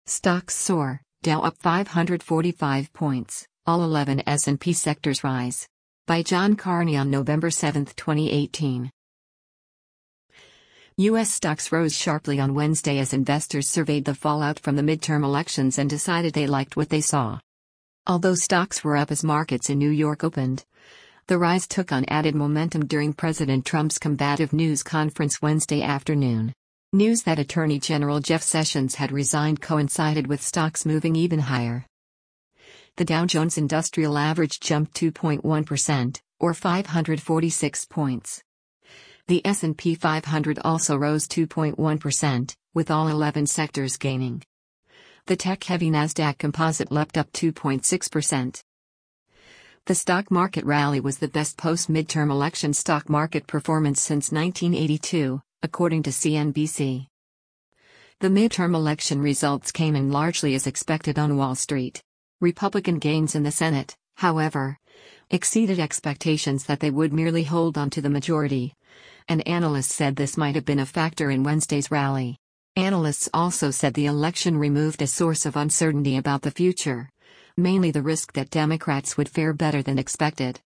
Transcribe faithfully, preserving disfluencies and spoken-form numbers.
Stocks soar, Dow up five hundred forty-five points, all eleven S and P sectors rise. By John Carney on November seventh, twenty eighteen. U S stocks rose sharply on Wednesday as investors surveyed the fallout from the midterm elections and decided they liked what they saw. Although stocks were up as markets in New York opened, the rise took on added momentum during President Trump's combative news conference Wednesday afternoon. News that Attorney General Jeff Sessions had resigned coincided with stocks moving even higher. The Dow Jones Industrial Average jumped two point one percent, or five hundred forty-six points. The S and P five hundred also rose two point one percent, with all eleven sectors gaining. The tech-heavy Nasdaq Composite leapt up two point six percent. The stock market rally was the best post-midterm election stock market performance since nineteen eighty-two, according to C N B C. The midterm election results came in largely as expected on Wall Street. Republican gains in the Senate, however, exceeded expectations that they would merely hold on to the majority, and analysts said this might have been a factor in Wednesday's rally. Analysts also said the election removed a source of uncertainty about the future, mainly the risk that Democrats would fare better than expected.